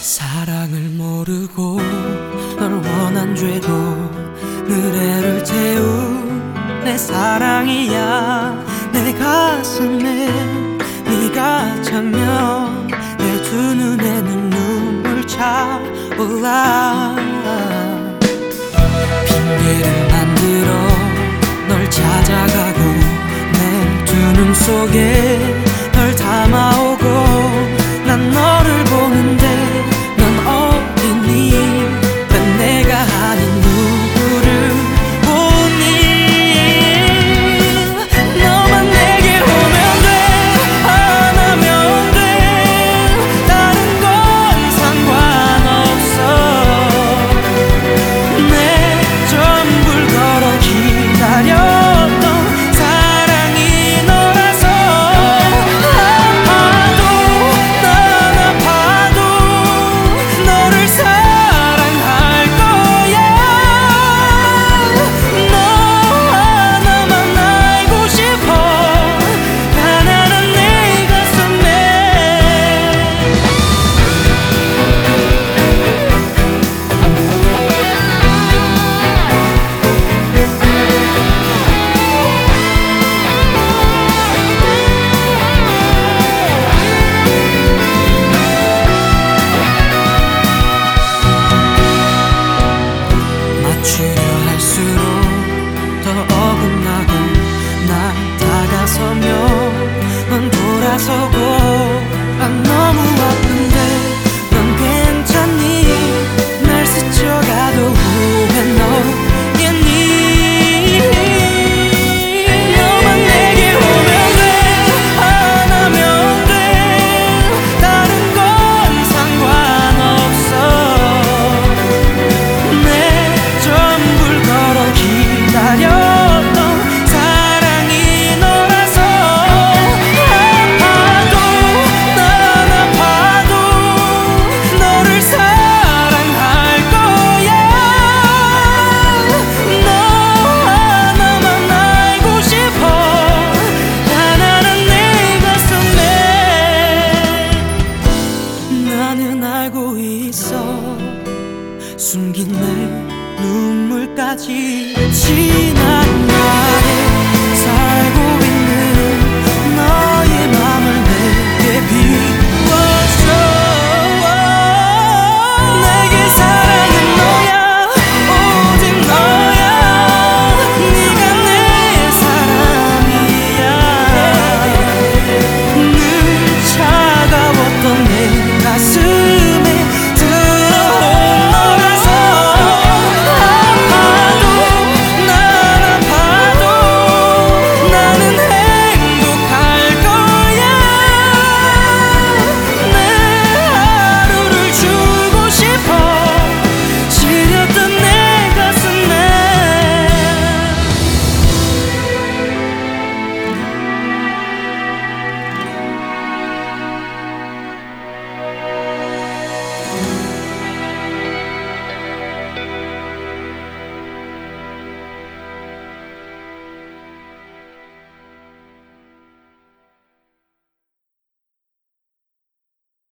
사랑을 모르고 널 원한 죄도 늘 애를 태운 내 사랑이야. 내 가슴에 네가 차면 내 두 눈에는 눈물 차올라. 핑계를 만들어 널 찾아가고 내 두 눈 속에 널 담아오고 난 너를 보는데 넌 어디니? 왜 내가 아닌 누구를 보니? 너만 내게 오면 돼, 안 하면 돼. 다른 건 상관없어. 내 전부를 걸어 기다렸던 사랑이 너라서. 아파도 난 아파도 너를 사랑할 거야. 너 하나만 알고 싶어. 가난한 내 가슴에. 맞추려 할수록 더 어긋나고 난 다가서면 넌 돌아서고. 난 너무 아픈데 넌 괜찮니? 날 스쳐가도 후회 너겠니? 너만 내게 오면 돼, 안 하면 돼. 다른 건 상관없어. 내 전부를 걸어 기다렸던 사랑이 너라서. 아파도 난 아파도 너를 사랑할 거야. 너 하나만 알고 싶어. 가난한 내 가슴에. 나는 알고 있어. 숨긴 내 눈물까지 지난 날